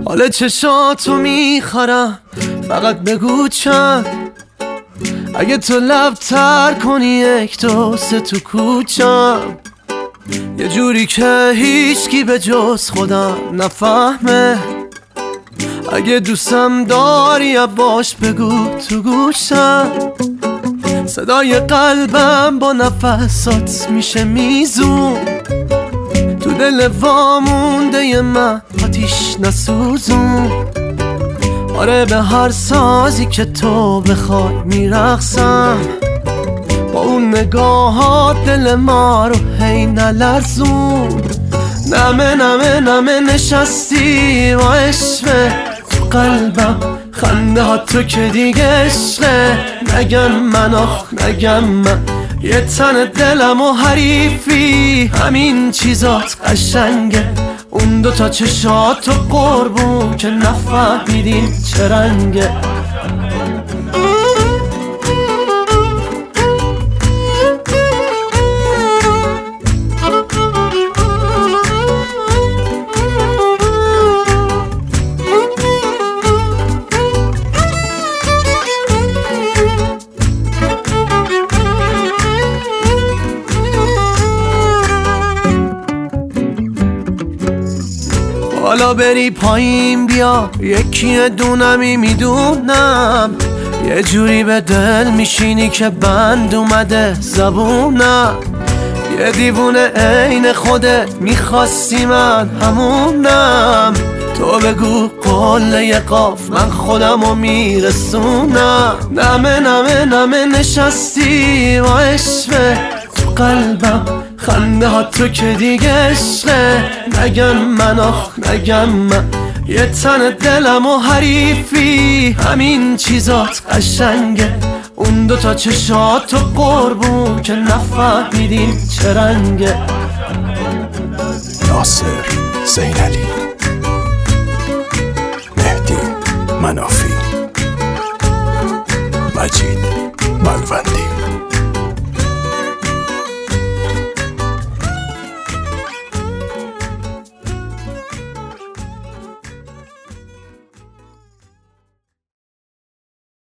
حال چشاتو میخرم، فقط بگو چند. اگه تو لب تر کنی 1 2 3 تو کوچم، یه جوری که هیچکی به جز خودم نفهمه. اگه دوستم داری باش بگو تو گوشم، صدای قلبم با نفسات میشه میزون. تو دل وامونده من آتیش نسوزون. آره به هر سازی که تو بخوای میرقصم، با اون نگاهات دل ما رو هی نلرزون. نمه نمه نمه نشستی با عشقه تو قلبم، خنده ها تو که دیگه عشقه. نگم من آخ نگم من، یه تن دلم و حریفی، همین چیزات قشنگه. اون 2 تا چشات و قربون که نفهمیدیم چه رنگه. حالا بری پایین بیا، یکی دونمی میدونم. یه جوری به دل میشینی که بند اومده زبونم. یه دیوونه عین خودت میخواستی من همونم. تو بگو قله قاف من خودمو میرسونم. نمه نمه نمه نشستی با عشقه تو قلبم، خنده ها تو که دیگه عشقه. نگم من آخ نگم من، یه تن دلم و حریفی، همین چیزات قشنگه. اون 2 تا چشات و قربون که نفهمیدیم چه رنگه. ناصر زینعلی، مهدی منافی، مجید ملوند.